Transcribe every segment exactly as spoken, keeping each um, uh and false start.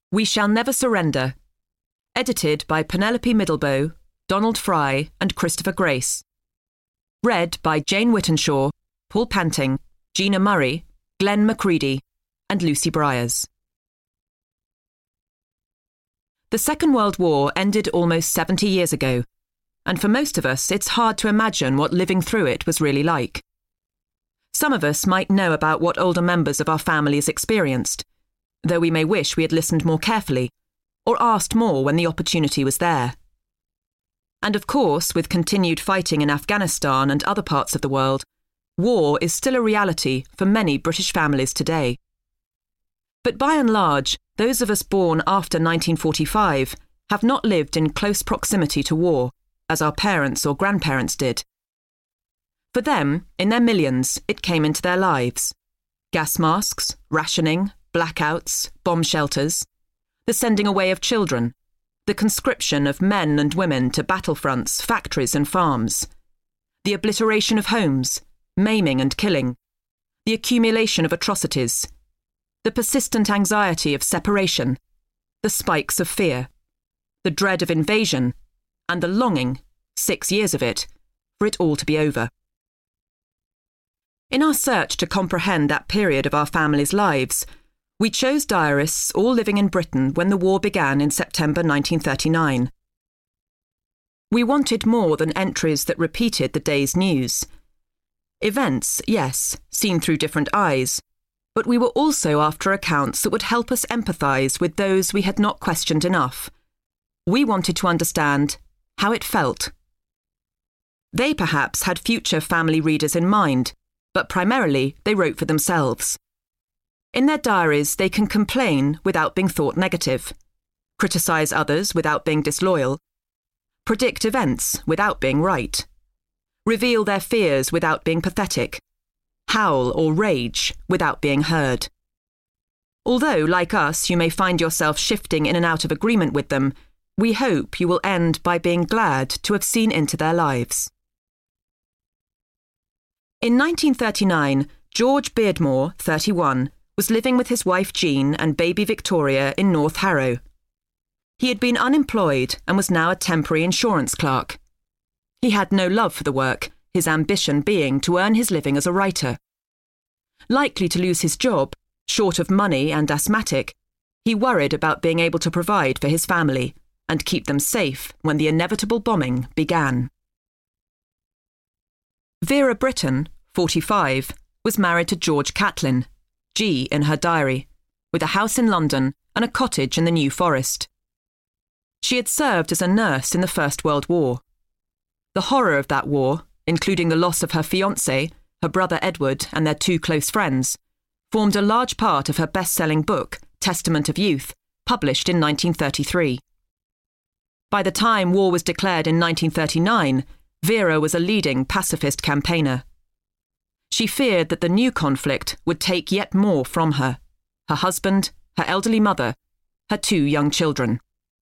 We Shall Never Surrender. Edited by Penelope Middlebow, Donald Fry and Christopher Grace. Read by Jane Whittenshaw, Paul Panting, Gina Murray, Glenn Macready and Lucy Briers. The Second World War ended almost seventy years ago, and for most of us it's hard to imagine what living through it was really like. Some of us might know about what older members of our families experienced, though we may wish we had listened more carefully, or asked more when the opportunity was there. And of course, with continued fighting in Afghanistan and other parts of the world, war is still a reality for many British families today. But by and large, those of us born after nineteen forty-five have not lived in close proximity to war, as our parents or grandparents did. For them, in their millions, it came into their lives. Gas masks, rationing, blackouts, bomb shelters, the sending away of children, the conscription of men and women to battlefronts, factories and farms, the obliteration of homes, maiming and killing, the accumulation of atrocities, the persistent anxiety of separation, the spikes of fear, the dread of invasion, and the longing, six years of it, for it all to be over. In our search to comprehend that period of our families' lives, we chose diarists all living in Britain when the war began in September nineteen thirty-nine. We wanted more than entries that repeated the day's news. Events, yes, seen through different eyes, but we were also after accounts that would help us empathise with those we had not questioned enough. We wanted to understand how it felt. They perhaps had future family readers in mind, but primarily they wrote for themselves. In their diaries, they can complain without being thought negative, criticise others without being disloyal, predict events without being right, reveal their fears without being pathetic, howl or rage without being heard. Although, like us, you may find yourself shifting in and out of agreement with them, we hope you will end by being glad to have seen into their lives. In nineteen thirty-nine, George Beardmore, thirty-one, was living with his wife Jean and baby Victoria in North Harrow. He had been unemployed and was now a temporary insurance clerk. He had no love for the work, his ambition being to earn his living as a writer. Likely to lose his job, short of money and asthmatic, he worried about being able to provide for his family and keep them safe when the inevitable bombing began. Vera Britton, forty-five, was married to George Catlin, G in her diary, with a house in London and a cottage in the New Forest. She had served as a nurse in the First World War. The horror of that war, including the loss of her fiancé, her brother Edward and their two close friends, formed a large part of her best-selling book, Testament of Youth, published in nineteen thirty-three. By the time war was declared in nineteen thirty-nine, Vera was a leading pacifist campaigner. She feared that the new conflict would take yet more from her, her husband, her elderly mother, her two young children.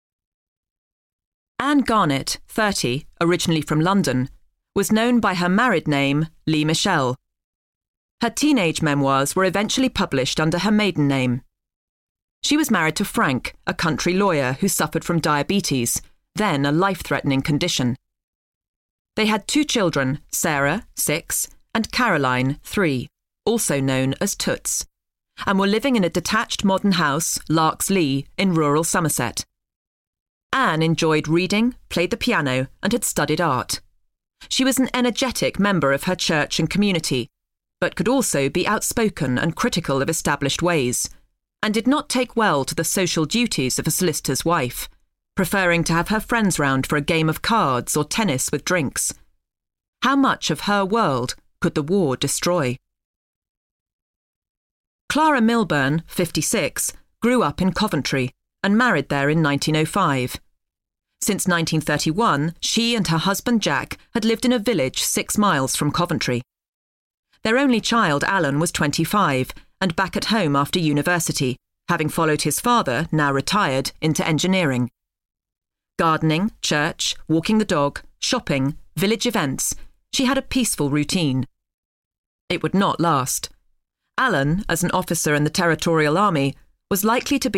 Anne Garnett, thirty, originally from London, was known by her married name, Lee Michelle. Her teenage memoirs were eventually published under her maiden name. She was married to Frank, a country lawyer who suffered from diabetes, then a life-threatening condition. They had two children, Sarah, six, and Caroline, three, also known as Toots, and were living in a detached modern house, Larks Lee, in rural Somerset. Anne enjoyed reading, played the piano, and had studied art. She was an energetic member of her church and community, but could also be outspoken and critical of established ways, and did not take well to the social duties of a solicitor's wife, preferring to have her friends round for a game of cards or tennis with drinks. How much of her world could the war destroy? Clara Milburn, fifty-six, grew up in Coventry and married there in nineteen oh five. Since nineteen thirty-one, she and her husband Jack had lived in a village six miles from Coventry. Their only child, Alan, was twenty-five and back at home after university, having followed his father, now retired, into engineering. Gardening, church, walking the dog, shopping, village events, she had a peaceful routine. It would not last. Alan, as an officer in the Territorial Army, was likely to be